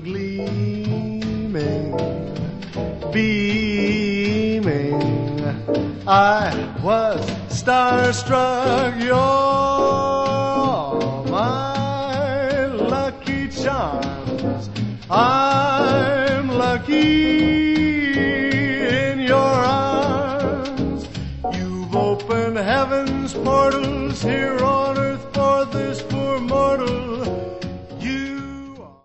gleaming, beaming. I was starstruck. You're my lucky charms. I'm lucky in your arms. You've opened heaven's portals here on earth.